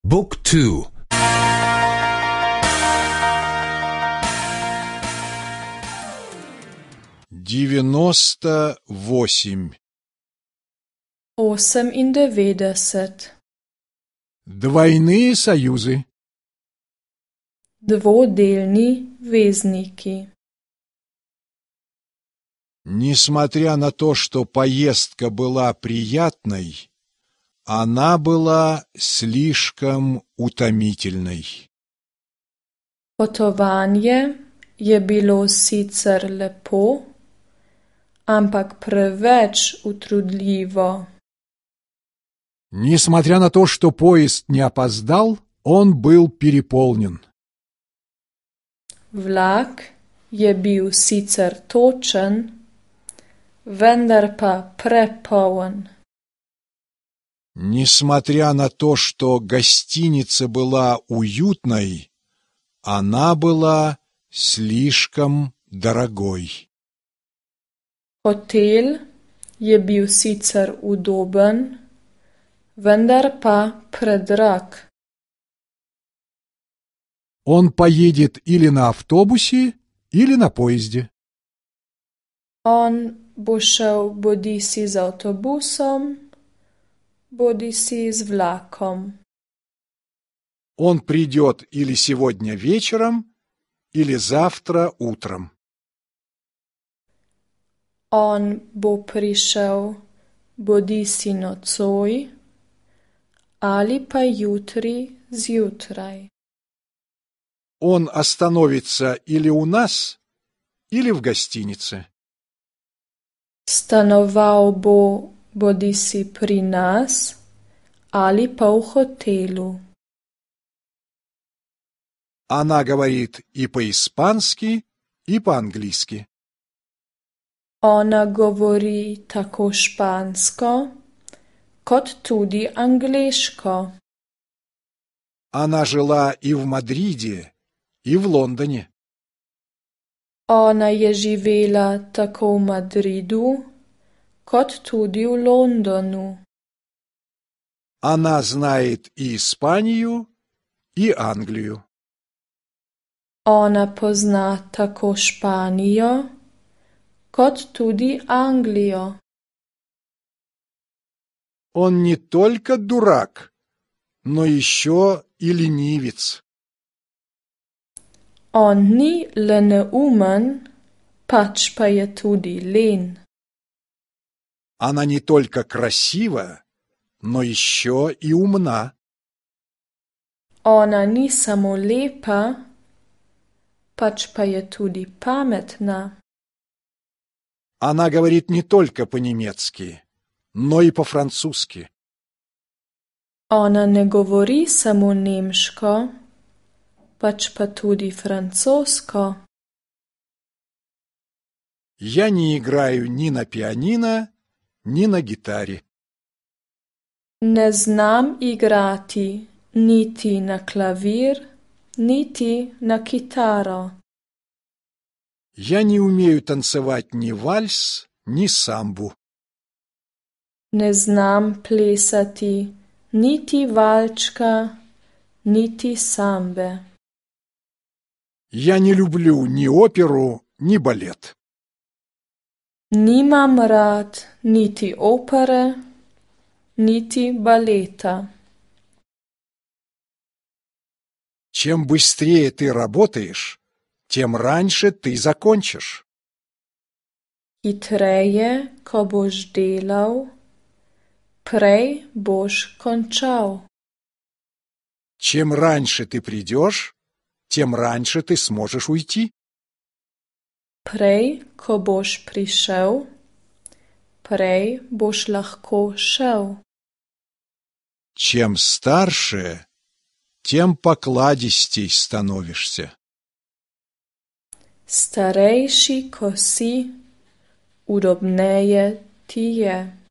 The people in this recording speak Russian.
Book 2. 98. 98. Двойные союзы. Dvodelni vezniki. Несмотря на то, что поездка была приятной, она была слишком утомительной. Potovanje je bilo sicer lepo, ampak preveč utrudljivo. Несмотря на то, что поезд не опоздал, он был переполнен. Vlak je bil sicer točen, vendar pa prepoln. Несмотря на то, что гостиница была уютной, она была слишком дорогой. Hotel je bil sicer udoben, vendar pa predrag. Он поедет или на автобусе, или на поезде. On bo šel bodisi z avtobusom, bodisi z vlakom. Он придет или сегодня вечером, или завтра утром. On bo prišel bodisi nocoj ali pa jutri zjutraj. Он остановится или у нас, или в гостинице. Stanoval bo bodisi pri nas ali pa v hotelu. Она говорит и по-испански, и по-английски. Ona govori tako špansko, kot tudi angleško. Она жила и в Мадриде, и в Лондоне. Ona je živela tako v Madridu, kot tudi v Londonu. Она знает и Испанию, и Англию. Ona pozna tako Španijo, kot tudi Anglijo. Он не только дурак, но еще и ленивец. On ni le neumen, pač pa je tudi len. Она не только красива, но еще и умна. Ona ni samo lepa, pač pa je tudi pametna. Она говорит не только по-немецки, но и по-французски. Ona ne govori samo nemško, pač pa tudi francosko. Я не играю ни на пианино, ни на гитаре. Ne znam igrati niti na klavir, niti na kitaro. Я не умею танцевать ни вальс, ни самбу. Ne znam plesati niti valčka, niti sambe. Я не люблю ни оперу, ни балет. Nimam rad niti opere, niti baleta. Чем быстрее ты работаешь, тем раньше ты закончишь. Hitreje, ko boš delal, prej boš končal. Чем раньше ты придешь, тем раньше ты сможешь уйти. Prej, ko boš prišel, prej boš lahko šel. Чем старше, тем покладистей становишься. Starejši, ko si, udobneje ti je.